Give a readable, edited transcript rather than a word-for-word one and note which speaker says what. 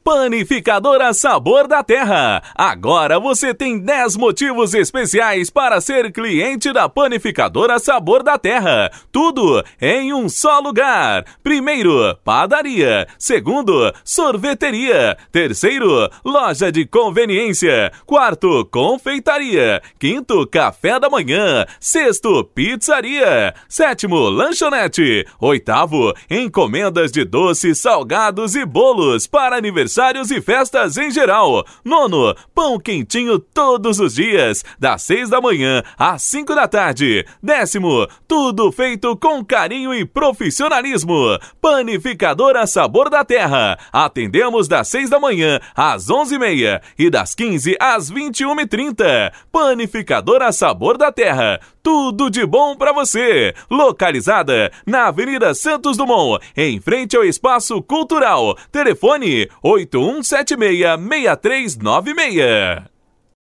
Speaker 1: Panificadora Sabor da Terra. Agora você tem 10 motivos especiais para ser cliente da Panificadora Sabor da Terra. Tudo em um só lugar. Primeiro, padaria. Segundo, sorveteria. Terceiro, loja de conveniência. Quarto, confeitaria. Quinto, café da manhã. Sexto, pizzaria. Sétimo, lanchonete. Oitavo, encomendas de doces, salgados e bolos para aniversários e festas em geral. Nono, pão quentinho todos os dias, das 6 da manhã às 5 da tarde. Décimo, tudo feito com carinho e profissionalismo. Panificadora Sabor da Terra. Atendemos das 6 da manhã às 11h30 e das 15 às 21h30. Panificadora Sabor da Terra. Tudo de bom para você. Localizada na Avenida Santos Dumont, em frente ao Espaço Cultural. Telefone 8176-6396.